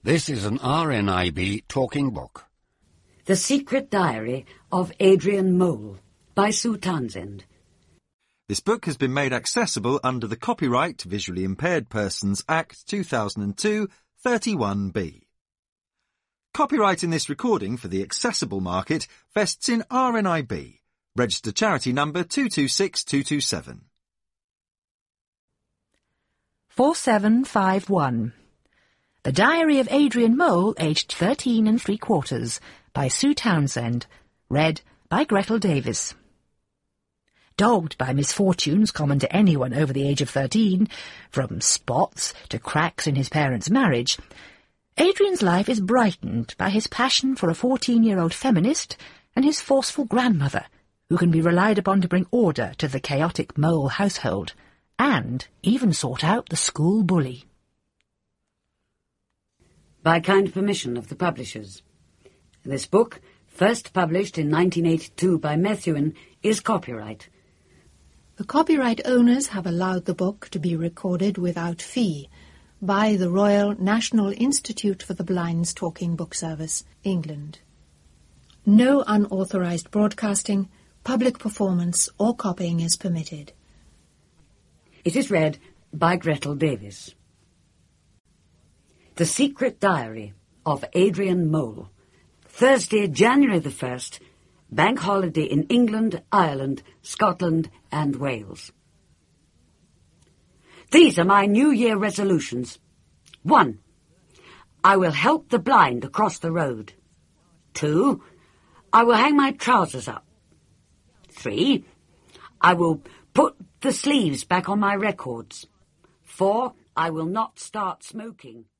This is an RNIB talking book. The Secret Diary of Adrian Mole by Sue Townsend. This book has been made accessible under the Copyright Visually Impaired Persons Act 2002 31B. Copyright in this recording for the accessible market vests in RNIB, registered charity number 226227. 4751. The Diary of Adrian Mole, aged 13 3/4, by Sue Townsend. Read by Gretel Davis. Dogged by misfortunes common to anyone over the age of 13, from spots to cracks in his parents' marriage, Adrian's life is brightened by his passion for a 14-year-old feminist and his forceful grandmother, who can be relied upon to bring order to the chaotic Mole household, and even sort out the school bully. By kind permission of the publishers. This book, first published in 1982 by Methuen, is copyright. The copyright owners have allowed the book to be recorded without fee by the Royal National Institute for the Blind's Talking Book Service, England. No unauthorized broadcasting, public performance or copying is permitted. It is read by Gretel Davis. The Secret Diary of Adrian Mole. Thursday, January the 1st, Bank Holiday in England, Ireland, Scotland and Wales. These are my New Year resolutions. 1. I will help the blind across the road. 2. I will hang my trousers up. 3. I will put the sleeves back on my records. 4. I will not start smoking.